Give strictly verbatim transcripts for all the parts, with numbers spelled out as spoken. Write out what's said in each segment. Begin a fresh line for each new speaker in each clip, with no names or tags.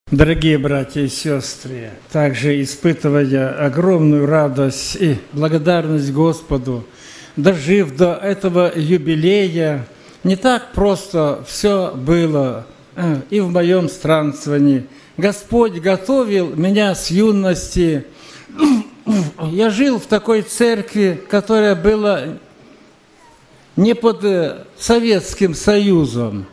Дорогие братья и сестры, также испытывая огромную радость и благодарность Господу, дожив до этого юбилея, не так просто все было и в моем странствовании. Господь готовил меня с юности. Я жил в такой церкви, которая была не под Советским Союзом.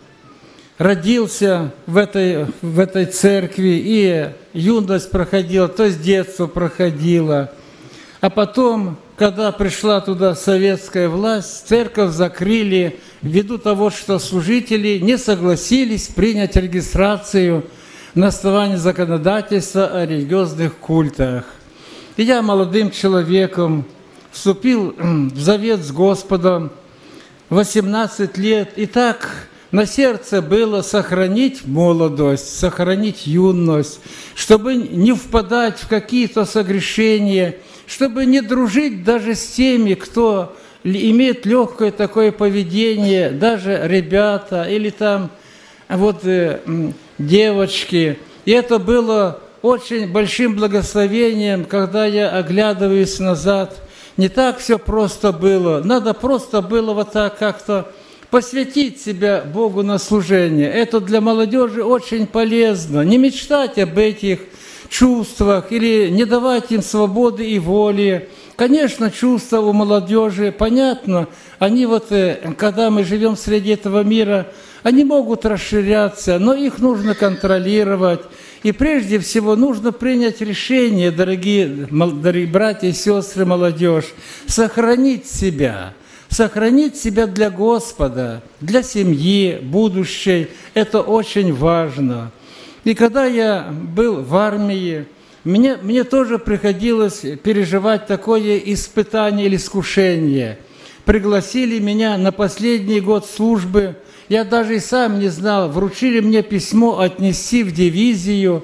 Родился в этой, в этой церкви, и юность проходила, то есть детство проходило. А потом, когда пришла туда советская власть, церковь закрыли ввиду того, что служители не согласились принять регистрацию на основании законодательства о религиозных культах. И я молодым человеком вступил в завет с Господом восемнадцать лет, и так на сердце было сохранить молодость, сохранить юность, чтобы не впадать в какие-то согрешения, чтобы не дружить даже с теми, кто имеет легкое такое поведение, даже ребята или там вот э, девочки. И это было очень большим благословением, когда я оглядываюсь назад. Не так все просто было, надо просто было вот так как-то посвятить себя Богу на служение. Это для молодежи очень полезно. Не мечтать об этих чувствах или не давать им свободы и воли. Конечно, чувства у молодежи, понятно, они вот, когда мы живем среди этого мира, они могут расширяться, но их нужно контролировать. И прежде всего нужно принять решение, дорогие, дорогие братья и сестры, молодежь, сохранить себя. Сохранить себя для Господа, для семьи будущей – это очень важно. И когда я был в армии, мне, мне тоже приходилось переживать такое испытание или искушение. Пригласили меня на последний год службы, я даже и сам не знал, вручили мне письмо отнести в дивизию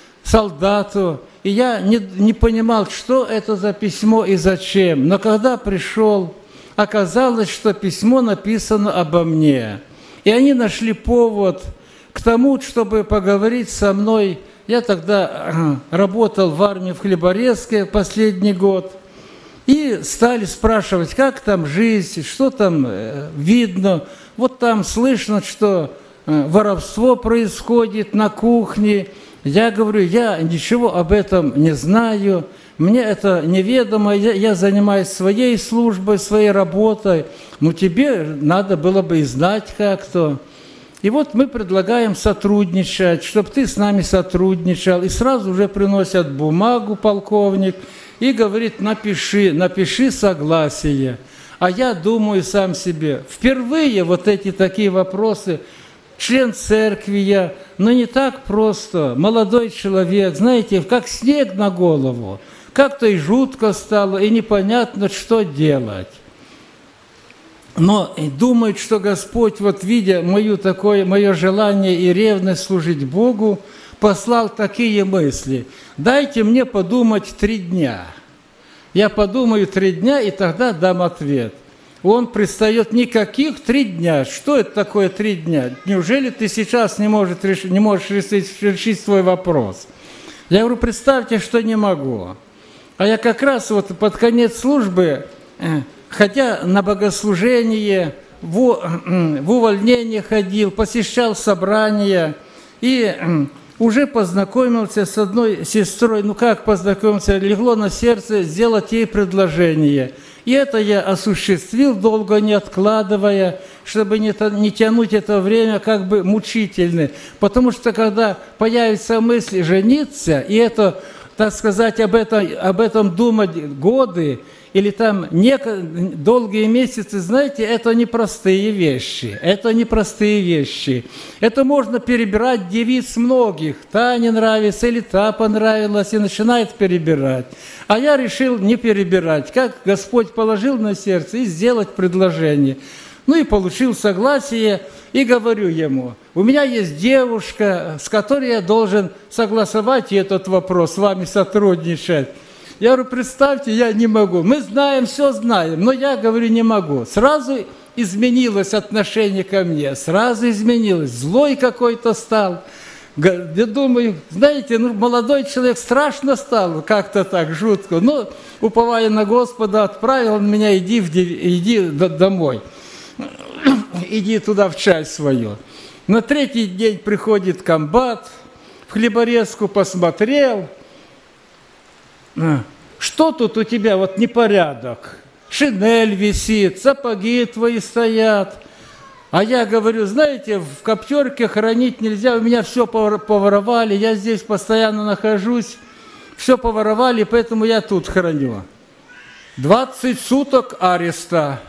солдату, и я не, не понимал, что это за письмо и зачем. Но когда пришел, оказалось, что письмо написано обо мне. И они нашли повод к тому, чтобы поговорить со мной. Я тогда работал в армии в Хлеборезске последний год. И стали спрашивать, как там жизнь, что там видно. Вот там слышно, что воровство происходит на кухне. Я говорю, я ничего об этом не знаю. Мне это неведомо, я, я занимаюсь своей службой, своей работой, но тебе надо было бы и знать как-то. И вот мы предлагаем сотрудничать, чтобы ты с нами сотрудничал. И сразу уже приносят бумагу полковник и говорит, напиши, напиши согласие. А я думаю сам себе, впервые вот эти такие вопросы, член церкви я, но не так просто, молодой человек, знаете, как снег на голову. Как-то и жутко стало, и непонятно, что делать. Но думают, что Господь, вот видя мое, такое, мое желание и ревность служить Богу, послал такие мысли. Дайте мне подумать три дня. Я подумаю три дня, и тогда дам ответ. Он пристает никаких три дня. Что это такое три дня? Неужели ты сейчас не, может решить, не можешь решить, решить свой вопрос? Я говорю, представьте, что не могу. А я как раз вот под конец службы, хотя на богослужение, в, в увольнение ходил, посещал собрания и уже познакомился с одной сестрой. Ну как познакомился? Легло на сердце сделать ей предложение. И это я осуществил, долго не откладывая, чтобы не, не тянуть это время как бы мучительное. Потому что когда появится мысль жениться, и это, так сказать, об этом, об этом думать годы, или там неко, долгие месяцы, знаете, это непростые вещи. Это непростые вещи. Это можно перебирать девиц многих. Та не нравится, или та понравилась, и начинает перебирать. А я решил не перебирать, как Господь положил на сердце, и сделать предложение. Ну и получил согласие, и говорю ему, у меня есть девушка, с которой я должен согласовать этот вопрос, с вами сотрудничать. Я говорю, представьте, я не могу. Мы знаем, все знаем, но я, говорю, не могу. Сразу изменилось отношение ко мне, сразу изменилось. Злой какой-то стал. Я думаю, знаете, ну, молодой человек страшно стал, как-то так, жутко. Но, уповая на Господа, отправил он меня, иди, в, иди домой, иди туда в часть свою. На третий день приходит комбат, в хлеборезку посмотрел, что тут у тебя, вот непорядок, шинель висит, сапоги твои стоят. А я говорю, знаете, в коптерке хранить нельзя, у меня все поворовали, я здесь постоянно нахожусь, все поворовали, поэтому я тут храню. двадцать суток ареста,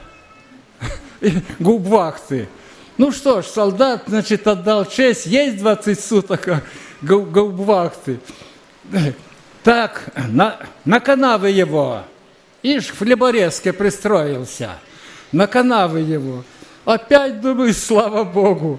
губвахты. Ну что ж, солдат, значит, отдал честь, есть двадцать суток губвахты. Так, на, на канавы его, ишь, в хлеборезке пристроился, на канавы его. Опять, думаю, слава Богу,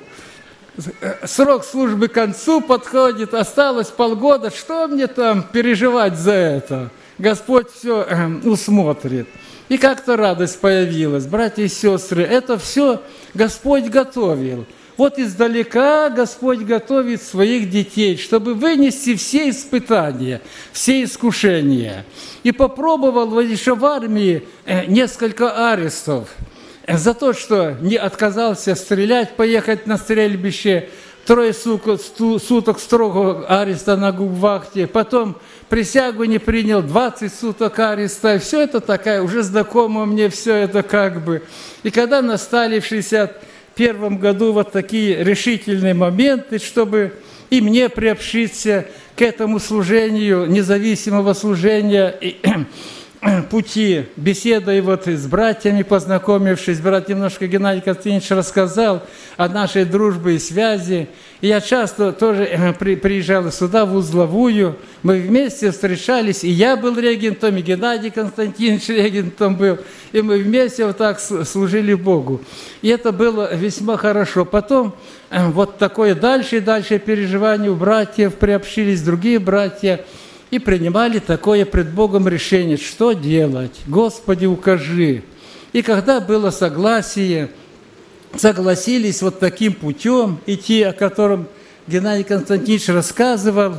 срок службы к концу подходит, осталось полгода, что мне там переживать за это? Господь все усмотрит. И как-то радость появилась, братья и сестры, это все Господь готовил. Вот издалека Господь готовит своих детей, чтобы вынести все испытания, все искушения. И попробовал еще в армии несколько арестов за то, что не отказался стрелять, поехать на стрельбище, трое суток строгого ареста на губвахте, потом присягу не принял, двадцать суток ареста. Все это такая, уже знакомо мне все это как бы. И когда настали в шестьдесят первом году вот такие решительные моменты, чтобы и мне приобщиться к этому служению, независимого служения, и, пути, беседой вот с братьями, познакомившись, брат немножко Геннадий Константинович рассказал о нашей дружбе и связи. И я часто тоже при, приезжал сюда, в Узловую, мы вместе встречались, и я был регентом, и Геннадий Константинович регентом был, и мы вместе вот так служили Богу. И это было весьма хорошо. Потом вот такое дальше и дальше переживание у братьев, приобщились другие братья, и принимали такое пред Богом решение, что делать, Господи, укажи. И когда было согласие, согласились вот таким путем идти, о котором Геннадий Константинович рассказывал,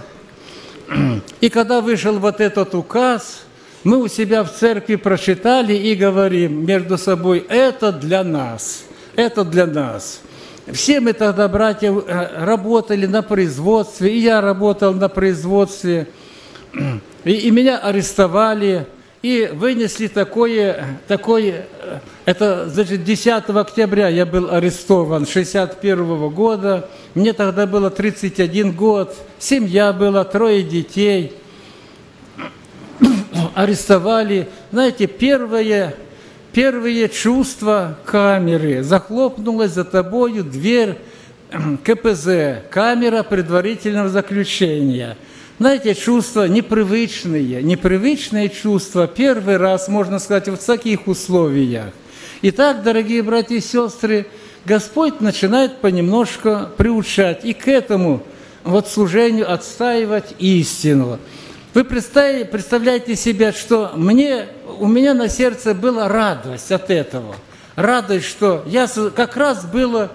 и когда вышел вот этот указ, мы у себя в церкви прочитали и говорим между собой, это для нас, это для нас. Все мы тогда, братья, работали на производстве, и я работал на производстве, И, и меня арестовали, и вынесли такое, такое, это, значит, десятого октября я был арестован, шестьдесят первого года, мне тогда было тридцать один год, семья была, трое детей, арестовали, знаете, первое, первые чувства камеры, захлопнулась за тобою дверь ка пэ зэ, камера предварительного заключения. Знаете, чувства непривычные, непривычные чувства, первый раз, можно сказать, в таких условиях. Итак, дорогие братья и сестры, Господь начинает понемножку приучать и к этому вот служению отстаивать истину. Вы представляете, представляете себе, что мне, у меня на сердце была радость от этого. Радость, что я как раз было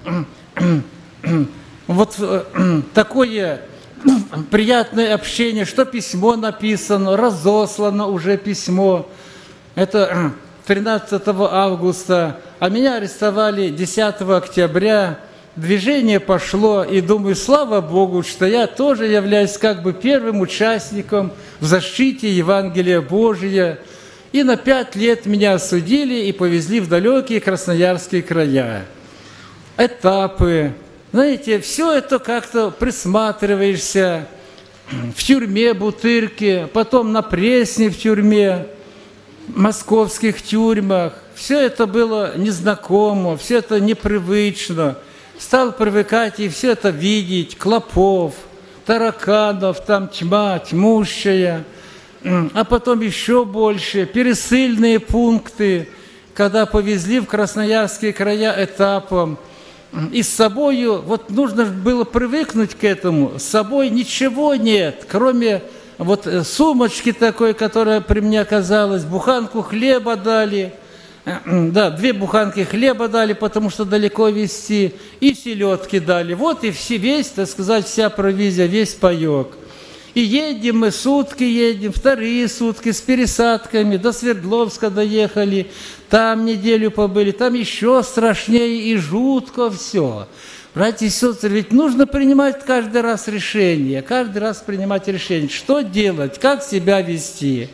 вот такое приятное общение, что письмо написано, разослано уже письмо. Это тринадцатого августа, а меня арестовали десятого октября. Движение пошло, и думаю, слава Богу, что я тоже являюсь как бы первым участником в защите Евангелия Божия. И на пять лет меня осудили и повезли в далекие красноярские края. Этапы. Знаете, все это как-то присматриваешься в тюрьме Бутырке, потом на Пресне в тюрьме, в московских тюрьмах. Все это было незнакомо, все это непривычно. Стал привыкать и все это видеть, клопов, тараканов, там тьма, тьмущая, а потом еще больше, пересыльные пункты, когда повезли в красноярские края этапом. И с собою, вот нужно было привыкнуть к этому, с собой ничего нет, кроме вот сумочки такой, которая при мне оказалась, буханку хлеба дали, да, две буханки хлеба дали, потому что далеко везти, и селедки дали. Вот и все, весь, так сказать, вся провизия, весь паек. И едем мы, сутки едем, вторые сутки с пересадками, до Свердловска доехали, там неделю побыли, там еще страшнее и жутко все. Братья и сестры, ведь нужно принимать каждый раз решение, каждый раз принимать решение, что делать, как себя вести.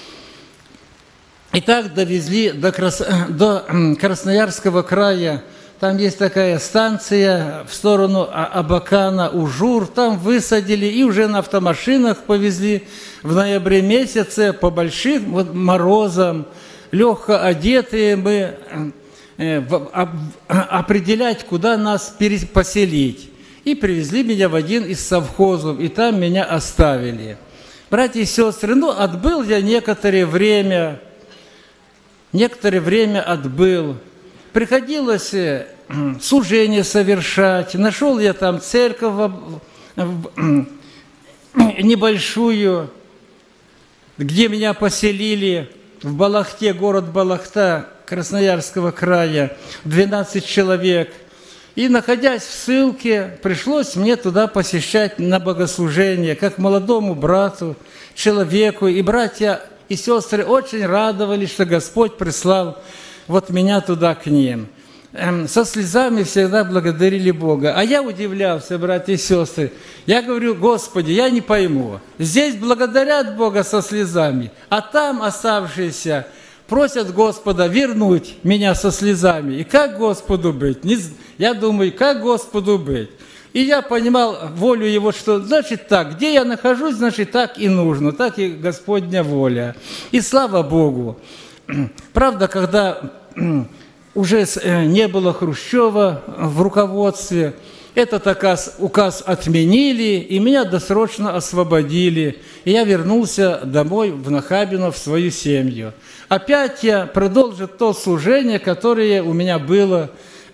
И так довезли до, Крас... до Красноярского края. Там есть такая станция в сторону Абакана, Ужур. Там высадили и уже на автомашинах повезли в ноябре месяце по большим вот морозам. Легко одетые мы э, в, об, определять, куда нас поселить. И привезли меня в один из совхозов, и там меня оставили. Братья и сестры, ну, отбыл я некоторое время... Некоторое время отбыл. Приходилось служение совершать. Нашел я там церковь небольшую, где меня поселили в Балахте, город Балахта Красноярского края, двенадцать человек. И, находясь в ссылке, пришлось мне туда посещать на богослужение, как молодому брату, человеку. И братья и сестры очень радовались, что Господь прислал вот меня туда к ним. Эм, со слезами всегда благодарили Бога. А я удивлялся, братья и сестры. Я говорю: Господи, я не пойму. Здесь благодарят Бога со слезами, а там оставшиеся просят Господа вернуть меня со слезами. И как Господу быть? Не, я думаю, как Господу быть? И я понимал волю Его, что значит так, где я нахожусь, значит так и нужно, так и Господня воля. И слава Богу. Правда, когда уже не было Хрущева в руководстве, этот указ, указ отменили, и меня досрочно освободили. И я вернулся домой в Нахабино, в свою семью. Опять я продолжил то служение, которое у меня было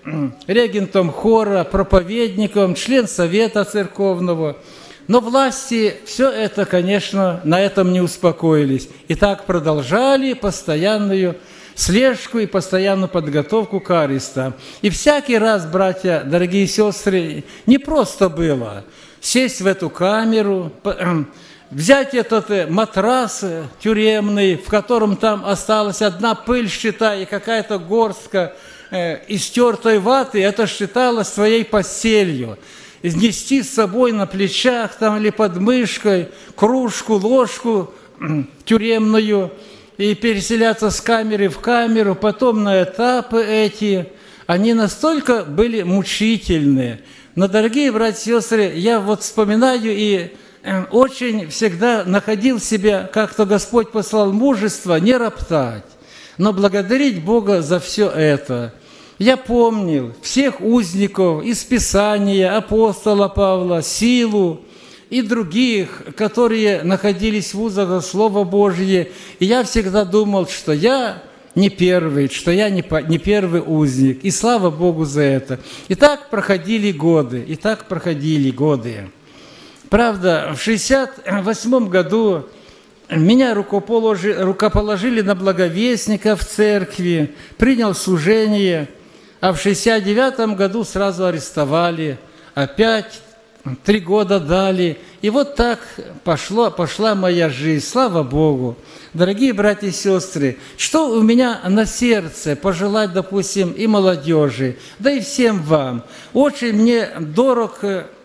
регентом хора, проповедником, член совета церковного. Но власти все это, конечно, на этом не успокоились. И так продолжали постоянную слежку и постоянную подготовку к арестам. И всякий раз, братья, дорогие сестры, не просто было сесть в эту камеру, взять этот матрас тюремный, в котором там осталась одна пыль, считай, и какая-то горстка истертой ваты, это считалось своей постелью. Нести с собой на плечах там, или под мышкой кружку, ложку тюремную и переселяться с камеры в камеру, потом на этапы эти, они настолько были мучительные. Но, дорогие братья и сестры, я вот вспоминаю и очень всегда находил в себе, как-то Господь послал мужество, не роптать, но благодарить Бога за все это. Я помнил всех узников из Писания, апостола Павла, Силу и других, которые находились в узах Слова Божье. И я всегда думал, что я не первый, что я не первый узник. И слава Богу за это. И так проходили годы, и так проходили годы. Правда, в шестьдесят восьмом году меня рукоположили на благовестника в церкви, принял служение, а в шестьдесят девятом году сразу арестовали, опять три года дали. И вот так пошло, пошла моя жизнь, слава Богу. Дорогие братья и сестры, что у меня на сердце пожелать, допустим, и молодежи, да и всем вам. Очень мне дорог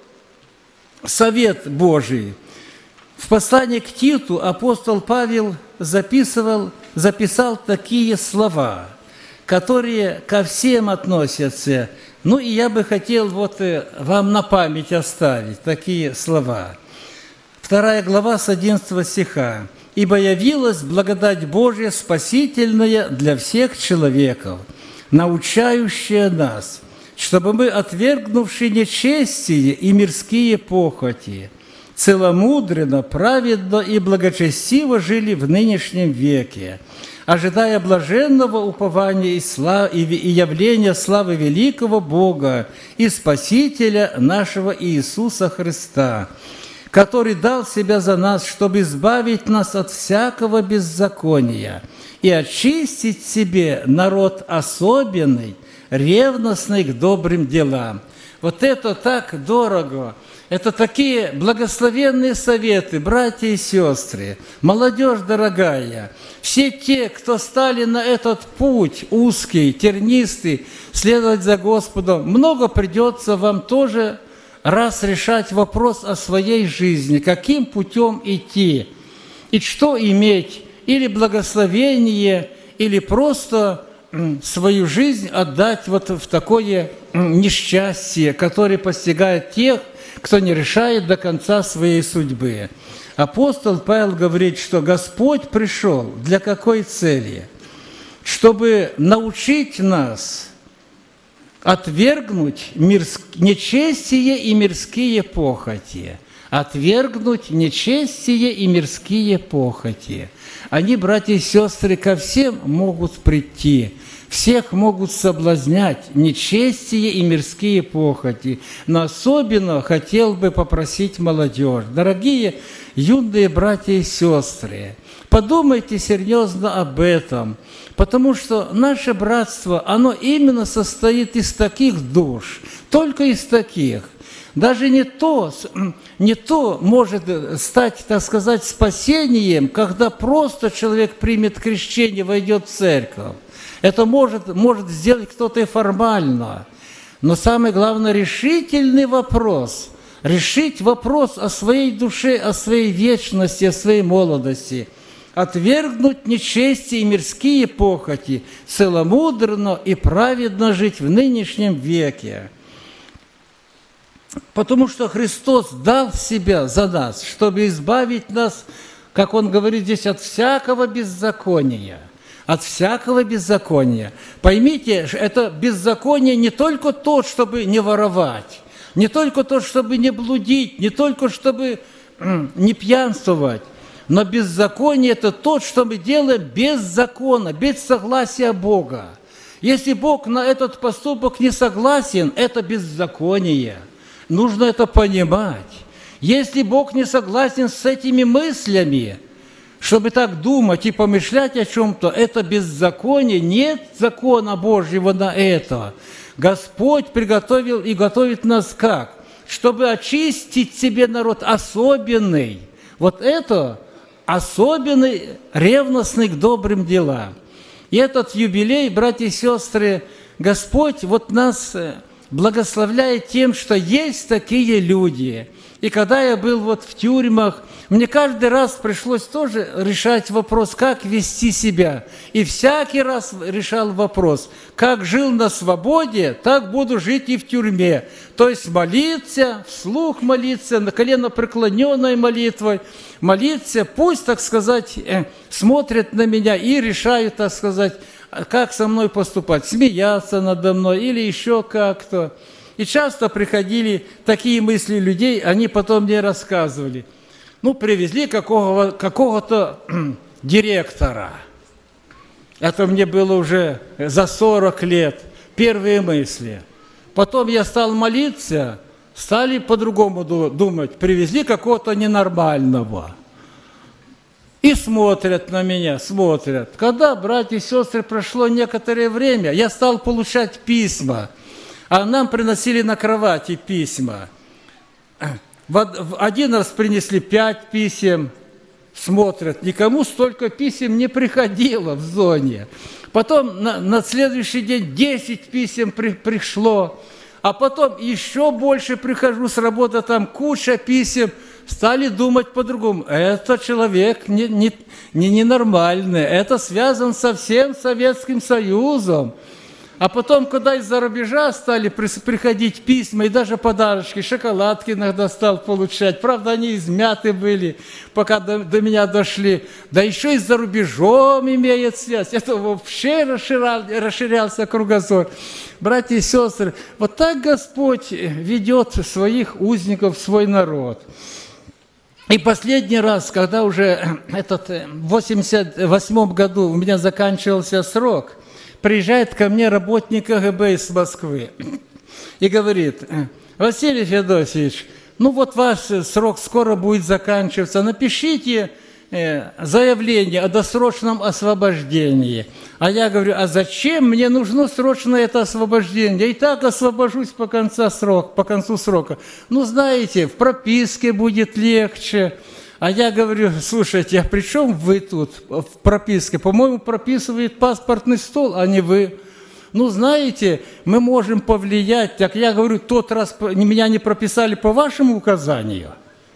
совет Божий. В послании к Титу апостол Павел записывал, записал такие слова, которые ко всем относятся. Ну и я бы хотел вот вам на память оставить такие слова. Вторая глава с одиннадцатого стиха. «Ибо явилась благодать Божья спасительная для всех человеков, научающая нас, чтобы мы, отвергнувши нечестие и мирские похоти, целомудренно, праведно и благочестиво жили в нынешнем веке, ожидая блаженного упования и, слав... и явления славы великого Бога и Спасителя нашего Иисуса Христа, который дал себя за нас, чтобы избавить нас от всякого беззакония и очистить себе народ особенный, ревностный к добрым делам». Вот это так дорого. Это такие благословенные советы, братья и сестры, молодежь дорогая, все те, кто стали на этот путь узкий, тернистый, следовать за Господом, много придется вам тоже раз решать вопрос о своей жизни, каким путем идти, и что иметь, или благословение, или просто свою жизнь отдать вот в такое несчастье, которое постигает тех, кто не решает до конца своей судьбы. Апостол Павел говорит, что Господь пришел для какой цели? Чтобы научить нас отвергнуть мирск... нечестие и мирские похоти. Отвергнуть нечестие и мирские похоти. Они, братья и сестры, ко всем могут прийти. Всех могут соблазнять нечестие и мирские похоти. Но особенно хотел бы попросить молодежь. Дорогие юные братья и сестры, подумайте серьезно об этом, потому что наше братство, оно именно состоит из таких душ, только из таких. Даже не то, не то может стать, так сказать, спасением, когда просто человек примет крещение, войдет в церковь. Это может, может сделать кто-то и формально. Но самое главное, решительный вопрос. Решить вопрос о своей душе, о своей вечности, о своей молодости. Отвергнуть нечестие и мирские похоти, целомудренно и праведно жить в нынешнем веке. Потому что Христос дал себя за нас, чтобы избавить нас, как Он говорит здесь, от всякого беззакония. От всякого беззакония. Поймите, это беззаконие не только то, чтобы не воровать, не только то, чтобы не блудить, не только чтобы не пьянствовать, но беззаконие – это то, что мы делаем без закона, без согласия Бога. Если Бог на этот поступок не согласен, это беззаконие. Нужно это понимать. Если Бог не согласен с этими мыслями, чтобы так думать и помышлять о чем-то, это беззаконие, нет закона Божьего на это. Господь приготовил и готовит нас как? Чтобы очистить себе народ особенный. Вот это особенный, ревностный к добрым делам. И этот юбилей, братья и сестры, Господь вот нас благословляет тем, что есть такие люди. И когда я был вот в тюрьмах, мне каждый раз пришлось тоже решать вопрос, как вести себя. И всякий раз решал вопрос, как жил на свободе, так буду жить и в тюрьме. То есть молиться, вслух молиться, на колено преклоненной молитвой, молиться, пусть, так сказать, смотрят на меня и решают, так сказать, как со мной поступать, смеяться надо мной или еще как-то. И часто приходили такие мысли людей, они потом мне рассказывали. Ну, привезли какого, какого-то директора. Это мне было уже за сорок лет. Первые мысли. Потом я стал молиться, стали по-другому думать. Привезли какого-то ненормального. И смотрят на меня, смотрят. Когда, братья и сестры, прошло некоторое время, я стал получать письма. А нам приносили на кровати письма. В один раз принесли пять писем, смотрят, никому столько писем не приходило в зоне. Потом на, на следующий день десять писем при, пришло, а потом еще больше прихожу с работы, там куча писем. Стали думать по-другому. Это человек не, не, не ненормальный, это связан со всем Советским Союзом. А потом, когда из-за рубежа стали приходить письма и даже подарочки, шоколадки иногда стал получать. Правда, они измяты были, пока до, до меня дошли. Да еще и за рубежом имеет связь. Это вообще расширял, расширялся кругозор. Братья и сестры, вот так Господь ведет своих узников, свой народ. И последний раз, когда уже этот, в восемьдесят восьмом году у меня заканчивался срок, приезжает ко мне работник КГБ из Москвы и говорит: Василий Федосеевич, ну вот ваш срок скоро будет заканчиваться, напишите заявление о досрочном освобождении. А я говорю, а зачем мне нужно срочное это освобождение? Я и так освобожусь по концу срока, по концу срока. Ну, знаете, в прописке будет легче. А я говорю, слушайте, а при чем вы тут в прописке? По-моему, прописывает паспортный стол, а не вы. Ну, знаете, мы можем повлиять. Так я говорю, тот раз меня не прописали по вашему указанию.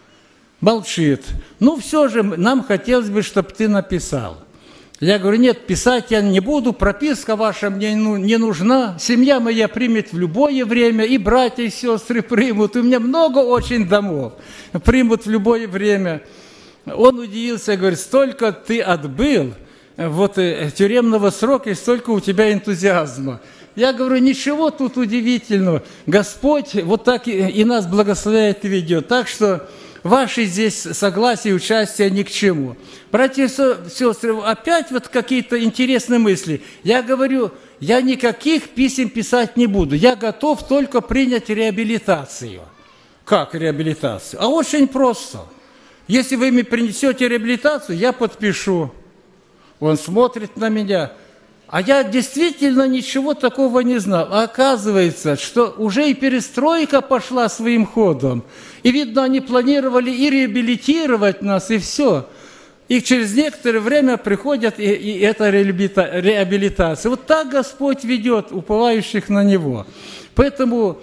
Молчит. Ну, все же, нам хотелось бы, чтобы ты написал. Я говорю, нет, писать я не буду, прописка ваша мне не нужна, семья моя примет в любое время, и братья и сестры примут, у меня много очень домов, примут в любое время. Он удивился, говорит, столько ты отбыл вот, тюремного срока, и столько у тебя энтузиазма. Я говорю, ничего тут удивительного, Господь вот так и, и нас благословляет и ведет, так что ваши здесь согласия и участия ни к чему. Братья и сестры, опять вот какие-то интересные мысли. Я говорю, я никаких писем писать не буду. Я готов только принять реабилитацию. Как реабилитацию? А очень просто. Если вы мне принесете реабилитацию, я подпишу. Он смотрит на меня. А я действительно ничего такого не знал. А оказывается, что уже и перестройка пошла своим ходом. И, видно, они планировали и реабилитировать нас, и все. И через некоторое время приходят и, и эта реабилитация. Вот так Господь ведет уповающих на Него. Поэтому,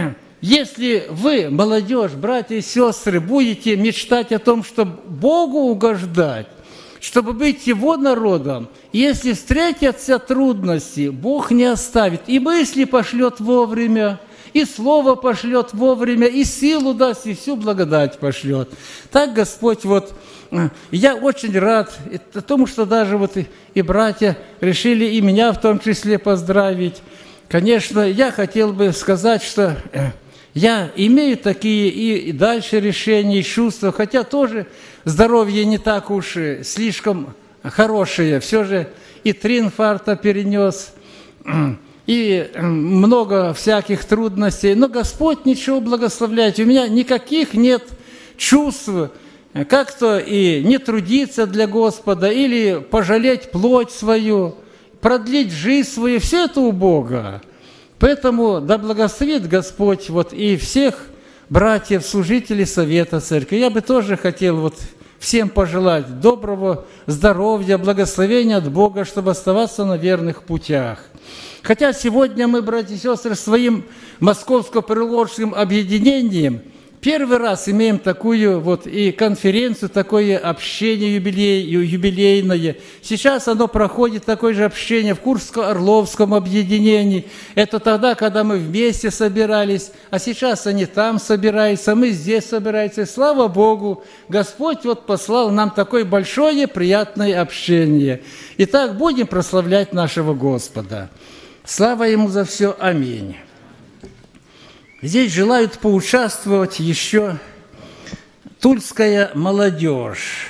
если вы, молодежь, братья и сестры, будете мечтать о том, чтобы Богу угождать, чтобы быть Его народом, если встретятся трудности, Бог не оставит, и мысли пошлет вовремя, и слово пошлет вовремя, и силу даст, и всю благодать пошлет. Так Господь вот, я очень рад тому, что даже вот и, и братья решили и меня в том числе поздравить. Конечно, я хотел бы сказать, что я имею такие и, и дальше решения, и чувства, хотя тоже здоровье не так уж слишком хорошее. Все же и три инфаркта перенес, и много всяких трудностей. Но Господь ничего благословляет. У меня никаких нет чувств, как-то и не трудиться для Господа, или пожалеть плоть свою, продлить жизнь свою. Все это у Бога. Поэтому да благословит Господь вот и всех братьев, служителей Совета Церкви. Я бы тоже хотел вот всем пожелать доброго здоровья, благословения от Бога, чтобы оставаться на верных путях. Хотя сегодня мы, братья и сестры, своим московско-приволжским объединением первый раз имеем такую вот и конференцию, такое общение юбилей, юбилейное. Сейчас оно проходит, такое же общение в Курско-Орловском объединении. Это тогда, когда мы вместе собирались, а сейчас они там собираются, мы здесь собираемся. И слава Богу, Господь вот послал нам такое большое приятное общение. Итак, будем прославлять нашего Господа. Слава Ему за все. Аминь. Здесь желают поучаствовать еще тульская молодежь,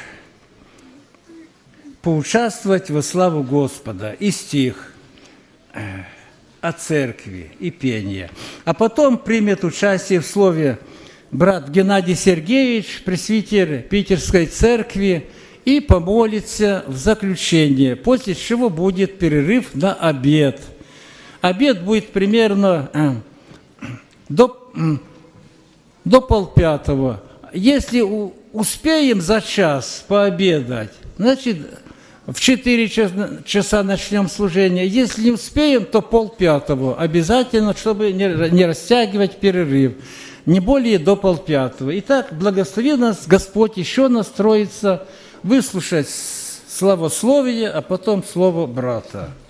поучаствовать во славу Господа, и стих о церкви, и пение. А потом примет участие в слове брат Геннадий Сергеевич, пресвитер Питерской церкви, и помолится в заключение, после чего будет перерыв на обед. Обед будет примерно до, до полпятого. Если у, успеем за час пообедать, значит, в четыре часа, часа начнем служение. Если не успеем, то полпятого. Обязательно, чтобы не, не растягивать перерыв. Не более до полпятого. Итак, благослови нас Господь еще настроиться, выслушать славословие, а потом слово брата.